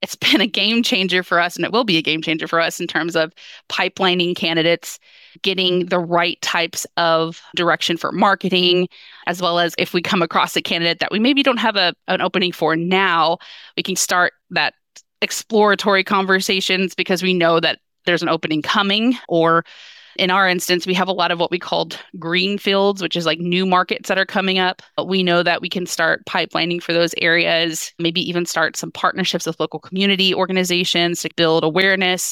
it's been a game changer for us, and it will be a game changer for us in terms of pipelining candidates, getting the right types of direction for marketing, as well as if we come across a candidate that we maybe don't have an opening for now, we can start that exploratory conversations because we know that there's an opening coming. Or in our instance, we have a lot of what we called green fields, which is like new markets that are coming up. But we know that we can start pipelining for those areas, maybe even start some partnerships with local community organizations to build awareness.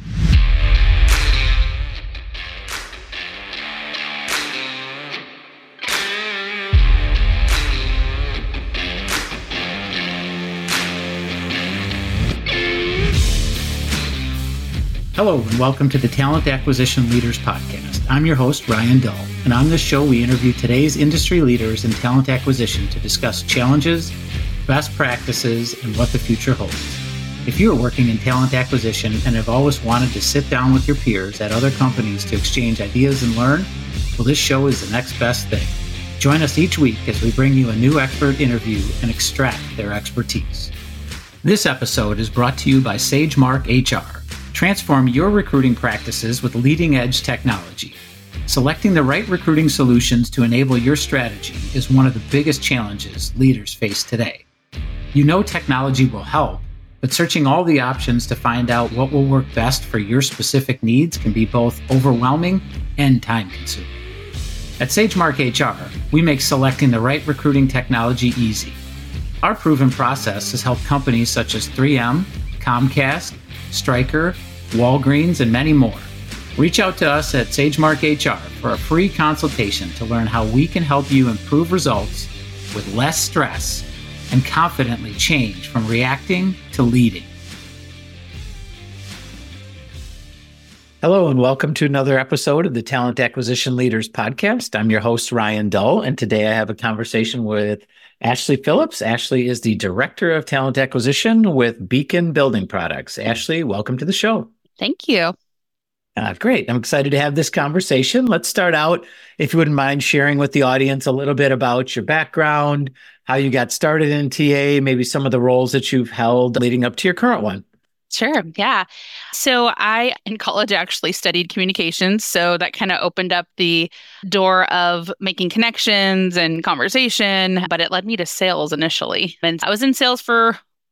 Hello, and welcome to the Talent Acquisition Leaders Podcast. I'm your host, Ryan Dull, and on this show, we interview today's industry leaders in talent acquisition to discuss challenges, best practices, and what the future holds. If you are working in talent acquisition and have always wanted to sit down with your peers at other companies to exchange ideas and learn, well, this show is the next best thing. Join us each week as we bring you a new expert interview and extract their expertise. This episode is brought to you by SageMark HR. Transform your recruiting practices with leading-edge technology. Selecting the right recruiting solutions to enable your strategy is one of the biggest challenges leaders face today. You know technology will help, but searching all the options to find out what will work best for your specific needs can be both overwhelming and time-consuming. At SageMark HR, we make selecting the right recruiting technology easy. Our proven process has helped companies such as 3M, Comcast, Stryker, Walgreens, and many more. Reach out to us at SageMark HR for a free consultation to learn how we can help you improve results with less stress and confidently change from reacting to leading. Hello, and welcome to another episode of the Talent Acquisition Leaders Podcast. I'm your host, Ryan Dull, and today I have a conversation with Ashley Phillips. Ashley is the Director of Talent Acquisition with Beacon Building Products. Ashley, welcome to the show. Thank you. Great. I'm excited to have this conversation. Let's start out, if you wouldn't mind sharing with the audience a little bit about your background, how you got started in TA, maybe some of the roles that you've held leading up to your current one. Sure. Yeah. So I, in college, actually studied communications. So that kind of opened up the door of making connections and conversation, but it led me to sales initially. And I was in sales for,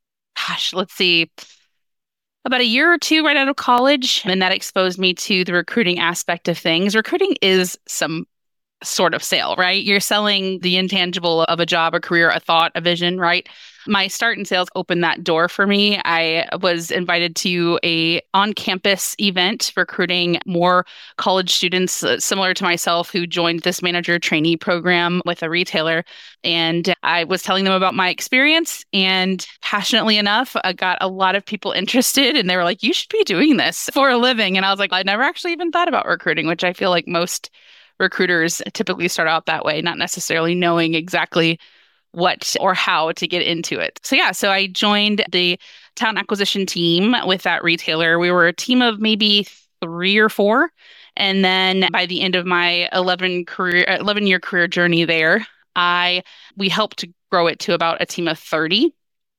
about a year or two right out of college. And that exposed me to the recruiting aspect of things. Recruiting is some sort of sale, right? You're selling the intangible of a job, a career, a thought, a vision, right? My start in sales opened that door for me. I was invited to a on-campus event recruiting more college students similar to myself who joined this manager trainee program with a retailer. And I was telling them about my experience, and passionately enough, I got a lot of people interested, and they were like, "You should be doing this for a living." And I was like, I never actually even thought about recruiting, which I feel like most recruiters typically start out that way, not necessarily knowing exactly what or how to get into it. So I joined the talent acquisition team with that retailer. We were a team of maybe 3 or 4. And then by the end of my 11-year career journey there, we helped to grow it to about a team of 30.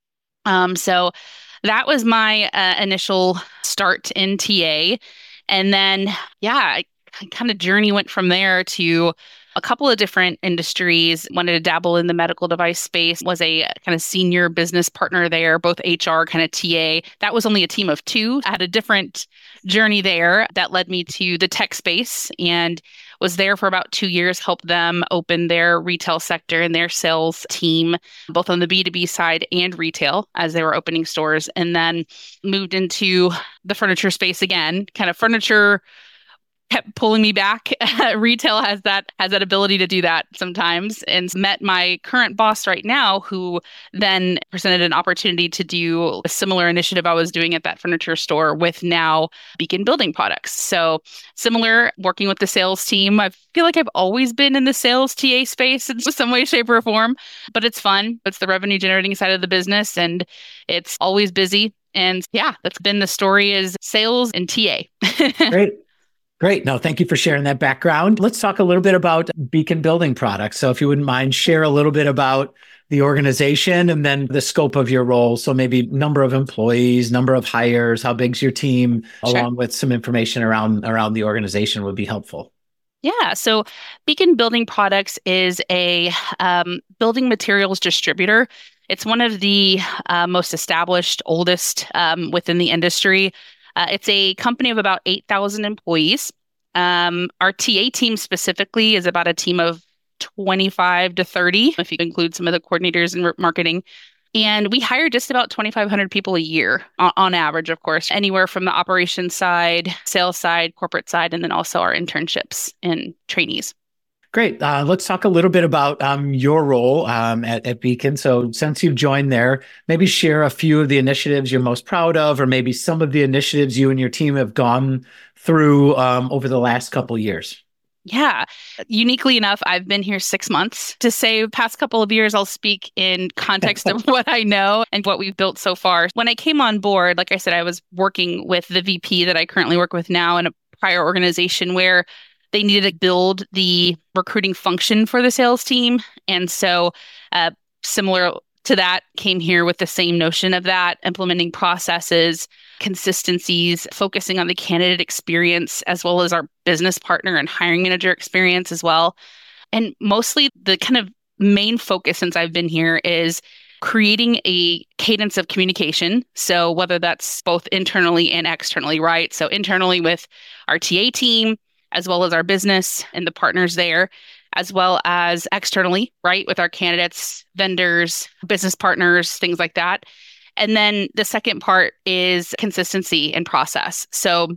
So that was my initial start in TA. And then, kind of journey went from there to a couple of different industries. Wanted to dabble in the medical device space, was a kind of senior business partner there, both HR, kind of TA. That was only a team of 2. I had a different journey there that led me to the tech space and was there for about 2 years, helped them open their retail sector and their sales team, both on the B2B side and retail as they were opening stores, and then moved into the furniture space again. Kind of furniture kept pulling me back. Retail has that ability to do that sometimes, and met my current boss right now, who then presented an opportunity to do a similar initiative I was doing at that furniture store with now Beacon Building Products. So similar, working with the sales team. I feel like I've always been in the sales TA space in some way, shape, or form, but it's fun. It's the revenue generating side of the business, and it's always busy. And that's been the story, is sales and TA. Great. Great. No, thank you for sharing that background. Let's talk a little bit about Beacon Building Products. So if you wouldn't mind, share a little bit about the organization and then the scope of your role. So maybe number of employees, number of hires, how big's your team, Sure. along with some information around the organization would be helpful. Yeah, so Beacon Building Products is a building materials distributor. It's one of the most established, oldest within the industry. It's a company of about 8,000 employees. Our TA team specifically is about a team of 25 to 30, if you include some of the coordinators and marketing. And we hire just about 2,500 people a year on average, of course, anywhere from the operations side, sales side, corporate side, and then also our internships and trainees. Great. Let's talk a little bit about your role at Beacon. So since you've joined there, maybe share a few of the initiatives you're most proud of, or maybe some of the initiatives you and your team have gone through over the last couple of years. Yeah. Uniquely enough, I've been here 6 months. To say past couple of years, I'll speak in context of what I know and what we've built so far. When I came on board, like I said, I was working with the VP that I currently work with now in a prior organization where they needed to build the recruiting function for the sales team. And so similar to that, came here with the same notion of that, implementing processes, consistencies, focusing on the candidate experience, as well as our business partner and hiring manager experience as well. And mostly the kind of main focus since I've been here is creating a cadence of communication. So whether that's both internally and externally, right? So internally with our TA team, as well as our business and the partners there, as well as externally, right, with our candidates, vendors, business partners, things like that. And then the second part is consistency and process. So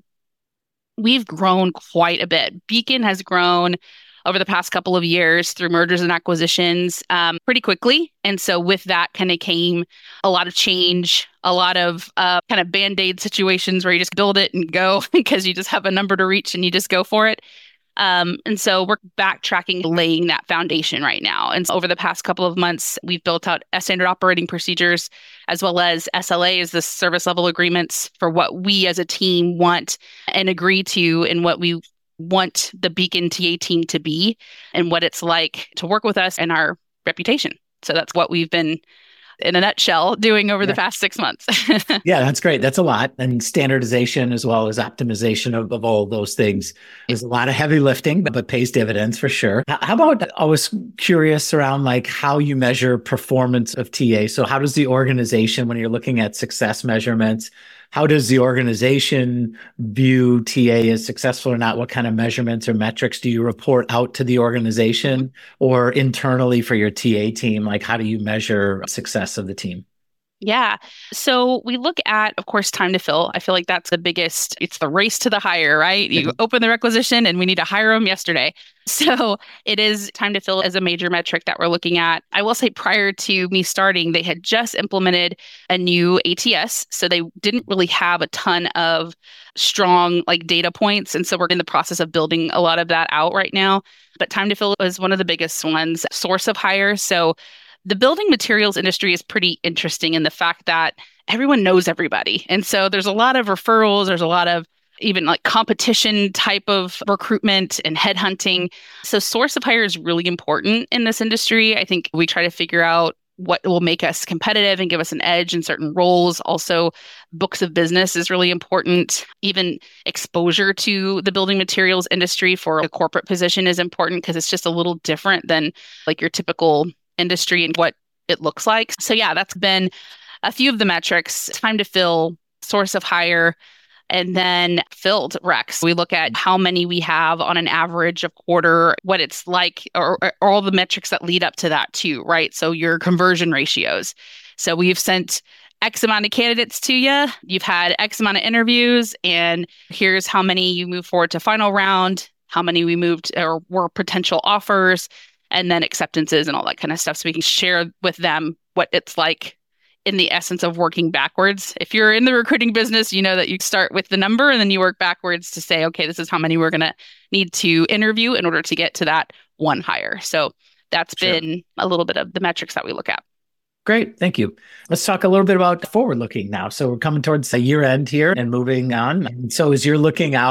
we've grown quite a bit. Beacon has grown over the past couple of years through mergers and acquisitions pretty quickly. And so with that kind of came a lot of change, a lot of kind of Band-Aid situations where you just build it and go because you just have a number to reach and you just go for it. And so we're backtracking, laying that foundation right now. And so over the past couple of months, we've built out standard operating procedures as well as SLAs, the service level agreements for what we as a team want and agree to and what we want the Beacon TA team to be and what it's like to work with us and our reputation. So that's what we've been, in a nutshell, doing over the past 6 months. Yeah, that's great. That's a lot. And standardization as well as optimization of all those things is a lot of heavy lifting, but pays dividends for sure. How about, I was curious around like how you measure performance of TA. So how does the organization, when you're looking at success measurements, how does the organization view TA as successful or not? What kind of measurements or metrics do you report out to the organization or internally for your TA team? Like, how do you measure success of the team? Yeah. So we look at, of course, time to fill. I feel like that's the biggest, it's the race to the hire, right? You open the requisition and we need to hire them yesterday. So it is time to fill as a major metric that we're looking at. I will say prior to me starting, they had just implemented a new ATS. So they didn't really have a ton of strong like data points. And so we're in the process of building a lot of that out right now. But time to fill is one of the biggest ones. Source of hire. So the building materials industry is pretty interesting in the fact that everyone knows everybody. And so there's a lot of referrals, there's a lot of even like competition type of recruitment and headhunting. So source of hire is really important in this industry. I think we try to figure out what will make us competitive and give us an edge in certain roles. Also, books of business is really important. Even exposure to the building materials industry for a corporate position is important because it's just a little different than like your typical industry and what it looks like. So yeah, that's been a few of the metrics: time to fill, source of hire, and then filled recs. We look at how many we have on an average of quarter, what it's like, or all the metrics that lead up to that too, right? So your conversion ratios. So we've sent X amount of candidates to you. You've had X amount of interviews, and here's how many you move forward to final round, how many we moved or were potential offers, and then acceptances and all that kind of stuff. So we can share with them what it's like in the essence of working backwards. If you're in the recruiting business, you know that you start with the number and then you work backwards to say, okay, this is how many we're going to need to interview in order to get to that one hire. So that's been a little bit of the metrics that we look at. Great. Thank you. Let's talk a little bit about forward looking now. So we're coming towards the year end here and moving on. And so as you're looking out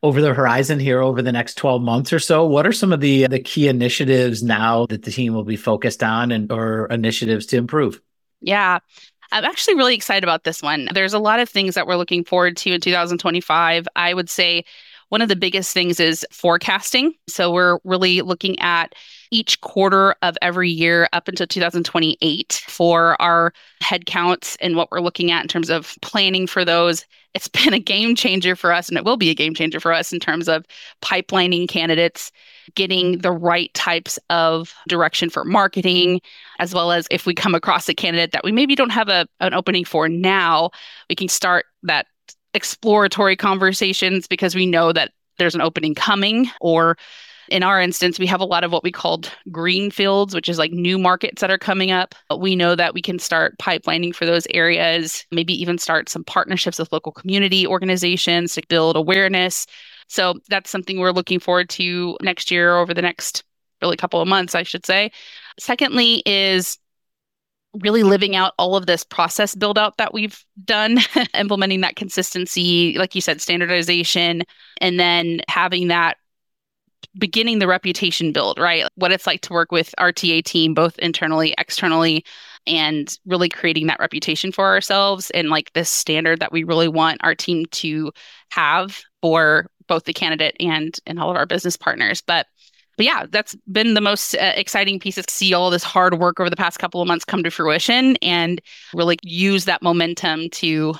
over the horizon here over the next 12 months or so? What are some of the key initiatives now that the team will be focused on or initiatives to improve? Yeah, I'm actually really excited about this one. There's a lot of things that we're looking forward to in 2025. I would say one of the biggest things is forecasting. So we're really looking at each quarter of every year up until 2028 for our headcounts and what we're looking at in terms of planning for those. It's been a game changer for us, and it will be a game changer for us in terms of pipelining candidates, getting the right types of direction for marketing, as well as if we come across a candidate that we maybe don't have an opening for now, we can start that exploratory conversations because we know that there's an opening coming. Or in our instance, we have a lot of what we called greenfields, which is like new markets that are coming up. We know that we can start pipelining for those areas, maybe even start some partnerships with local community organizations to build awareness. So that's something we're looking forward to next year, over the next really couple of months, I should say. Secondly is really living out all of this process build out that we've done, implementing that consistency, like you said, standardization, and then having that beginning the reputation build, right? What it's like to work with our TA team, both internally, externally, and really creating that reputation for ourselves and like this standard that we really want our team to have for both the candidate and all of our business partners. But yeah, that's been the most exciting piece, is to see all this hard work over the past couple of months come to fruition and really use that momentum to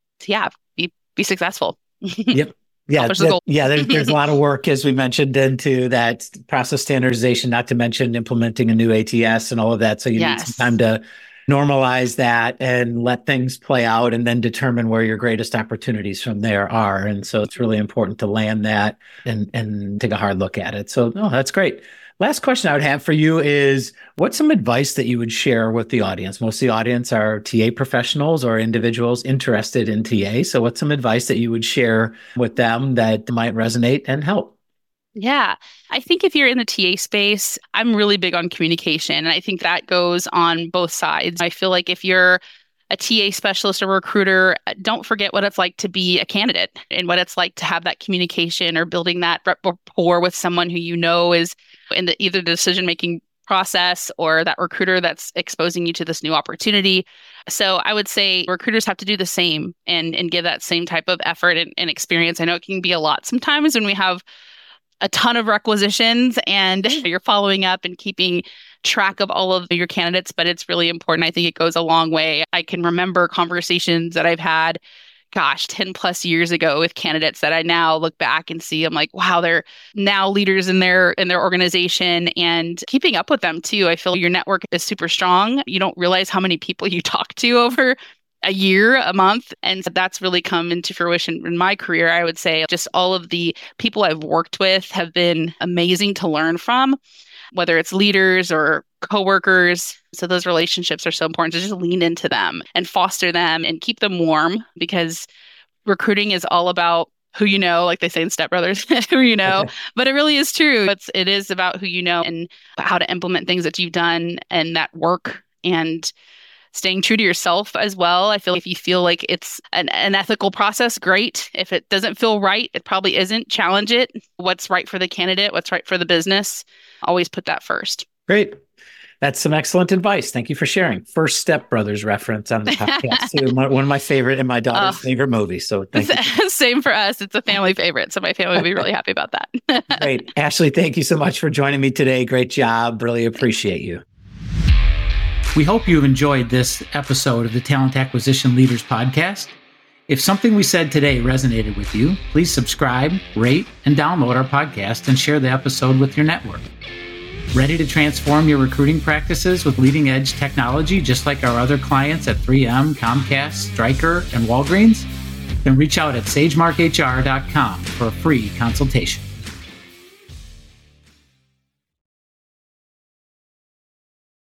be successful. Yep. Yeah, there's a lot of work, as we mentioned, into that process standardization, not to mention implementing a new ATS and all of that. So you need some time to normalize that and let things play out and then determine where your greatest opportunities from there are. And so it's really important to land that and take a hard look at it. So, that's great. Last question I would have for you is, what's some advice that you would share with the audience? Most of the audience are TA professionals or individuals interested in TA. So what's some advice that you would share with them that might resonate and help? Yeah, I think if you're in the TA space, I'm really big on communication. And I think that goes on both sides. I feel like if you're a TA specialist or recruiter, don't forget what it's like to be a candidate and what it's like to have that communication or building that rapport with someone who you know is in either the decision-making process or that recruiter that's exposing you to this new opportunity. So I would say recruiters have to do the same and give that same type of effort and experience. I know it can be a lot sometimes when we have a ton of requisitions and you're following up and keeping track of all of your candidates, but it's really important. I think it goes a long way. I can remember conversations that I've had, 10 plus years ago with candidates that I now look back and see, I'm like, wow, they're now leaders in their organization, and keeping up with them too. I feel your network is super strong. You don't realize how many people you talk to over a year, a month. And so that's really come into fruition in my career. I would say just all of the people I've worked with have been amazing to learn from, whether it's leaders or coworkers. So those relationships are so important to just lean into them and foster them and keep them warm, because recruiting is all about who you know, like they say in Step Brothers, who you know, but it really is true. It is about who you know and how to implement things that you've done and that work, and staying true to yourself as well. I feel like if you feel like it's an ethical process, great. If it doesn't feel right, it probably isn't. Challenge it. What's right for the candidate? What's right for the business? Always put that first. Great. That's some excellent advice. Thank you for sharing. First Step Brothers reference on the podcast too. One of my favorite and my daughter's favorite movies. So thank you. Same for us. It's a family favorite. So my family will be really happy about that. Great. Ashley, thank you so much for joining me today. Great job. Really appreciate you. We hope you've enjoyed this episode of the Talent Acquisition Leaders Podcast. If something we said today resonated with you, please subscribe, rate, and download our podcast and share the episode with your network. Ready to transform your recruiting practices with leading-edge technology, just like our other clients at 3M, Comcast, Stryker, and Walgreens? Then reach out at sagemarkhr.com for a free consultation.